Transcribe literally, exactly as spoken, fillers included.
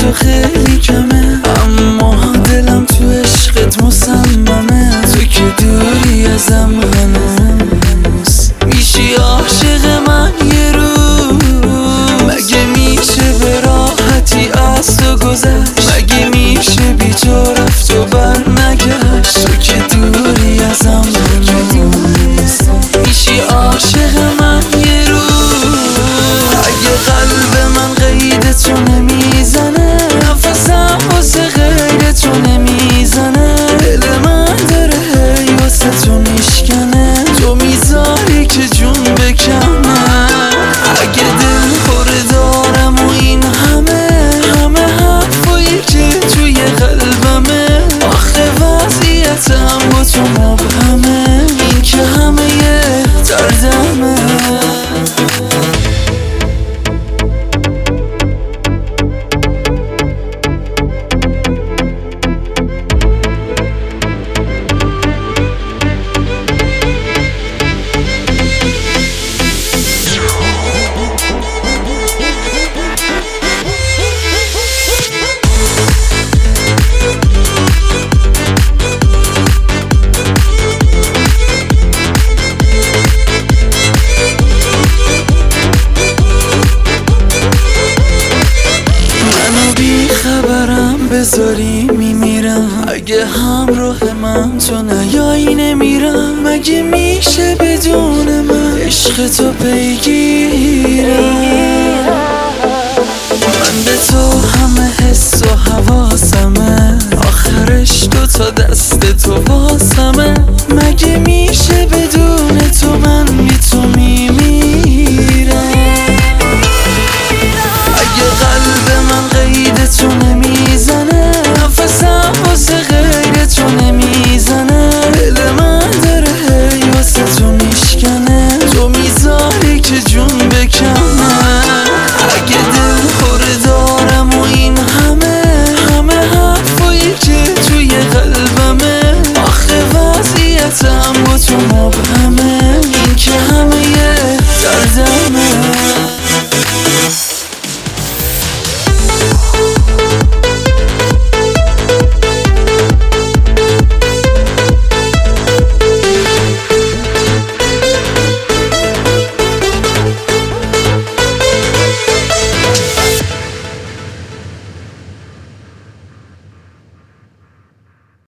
تو خیلی کمه، اما دلم تو عشقت مصممه. تو که دوری ازم هنوز میشی عاشق من یه روز. مگه میشه به راحتی از تو گذشت؟ مگه میشه بی تو رفت و بر نگشت؟ تو که دوری ازم هنوز میشی عاشق من یه روز. اگه قلب من قید تو نمیزنه، نفسم واسه غیر تو نمیزنه، دل من داره هی واسه تو میشکنه، تو میذاری که جون بکنه. اگه دل خوره دارم و این همه همه حرفایی که توی قلبمه، آخه وضعیتم با تو مبهمه، این که همه یه دردمه. بذاری میمیرم اگه همراه من تو نیایی، نمیرم. مگه میشه بدون من عشق تو پیگیرم؟ من به تو همه حس و حواسمه، آخرش دو تا دست تو واسمه. مگه میشه